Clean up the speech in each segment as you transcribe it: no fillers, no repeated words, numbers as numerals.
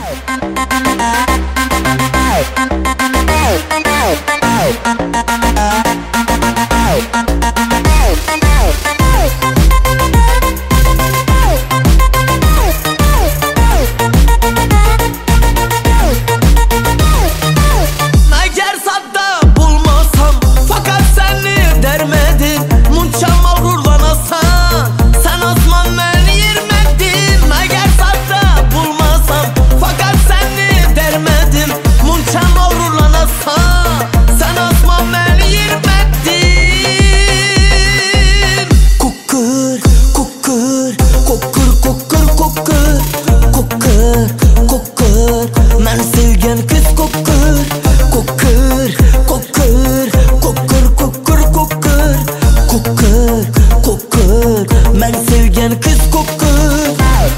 Ben sevgen kız kokur.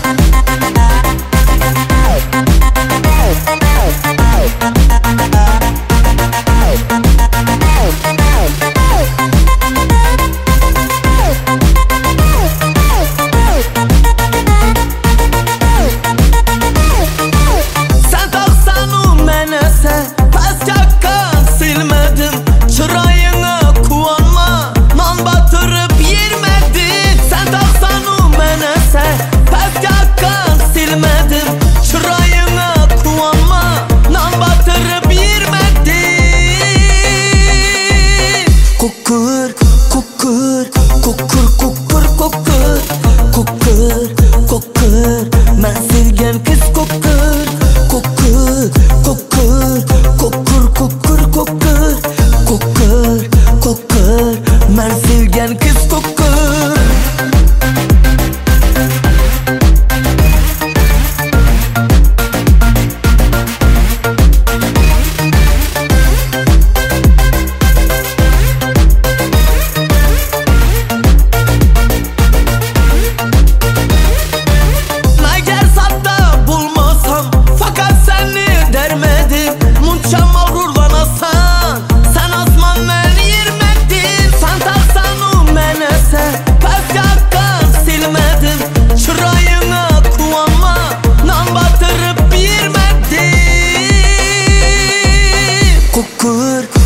Sen taksan menese pes çakkan silmedim. Çırayına kuvanma nan batırıp yermedin. Sen taksan menese pes çakkan silmedim. Çırayına kuvanma nan batırıp yermedin. Kokur kokur kokur kokur kokur kokur kokur. Ben sevgen kız kokur kokur kokur kokur kokur kokur kokur kokur. Ben sevgen kız kokur. Kokur